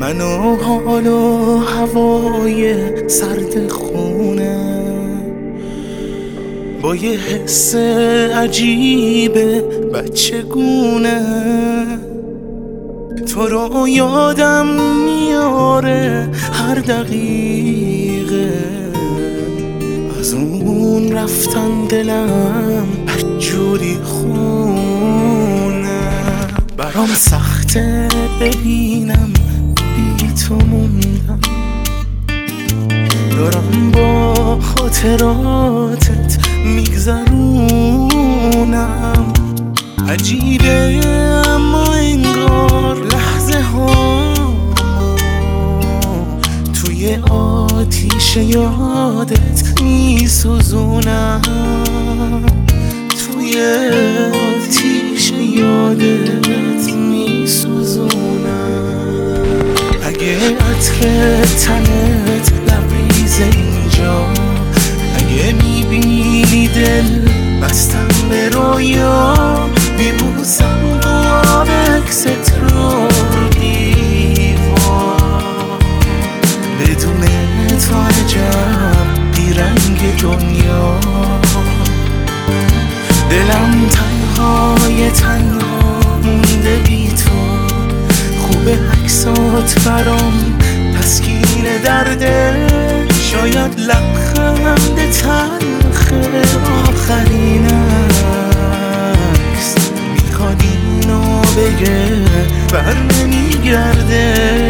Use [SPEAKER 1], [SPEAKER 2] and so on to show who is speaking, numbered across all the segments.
[SPEAKER 1] من و حال و هوای سرد خونه با یه حس عجیب بچگونه تو رو یادم میاره هر دقیقه از اون رفتن دلم بدجوری خونه برام سخته ببینم بی تو موندم دارم با خاطراتت میگذرونم عجیبه اما انگار لحظه ها توی آتیش یادت میسوزونم توی آتیش یادت میسوزونم اگه عطر تنت لبریز اینجا اگه میبینی دل بستم به رویا میبوسم دوار عکست رو دیوار بدون تو عجب بیرنگ دنیا دلم تنها مونده بی تو خوبه عکسات برام تسکین درده شاید لبخند تلخ آخرین عکس میخواد اینو بگه بر نمیگرده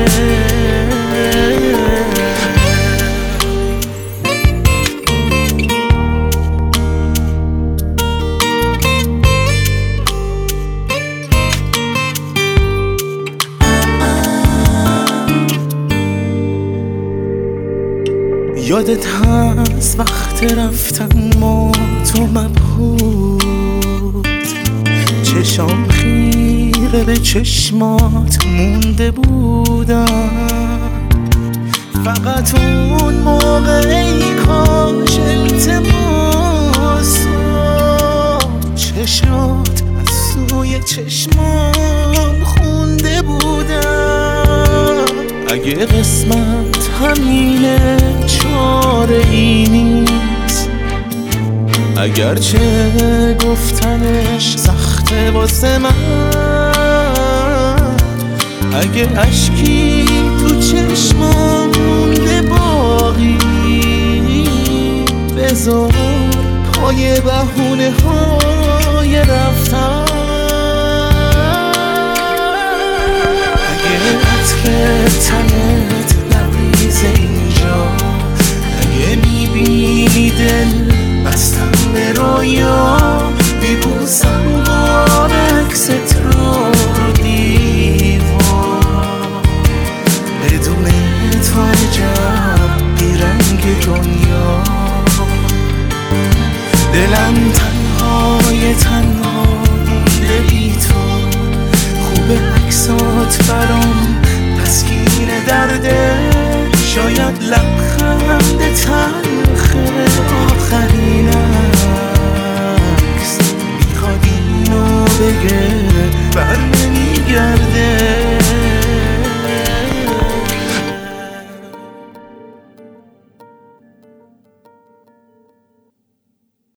[SPEAKER 1] یادت هست وقت رفتن ما تو مبهوت چشام خیره به چشمات مونده بودم فقط اون موقع ای کاش التماس چشات از سوی چشمام خونده بودم اگه قسمت همینه چاره ای نیست اگرچه گفتنش سخته واسه من اگه اشکی تو چشمام مونده باقی بذار پای بهونه های رفتن اگه عطر تنت لبریز اینجا اگه میبینی دل بستم به رویا میبوسم دوار عکست رو دیوار بدون تو عجب بیرنگ دنیا دلم تنها مونده بی تو خوبه عکسات برام تسکین درده شاید لبخند تلخ آخرین عکس میخواد اینو بگه بر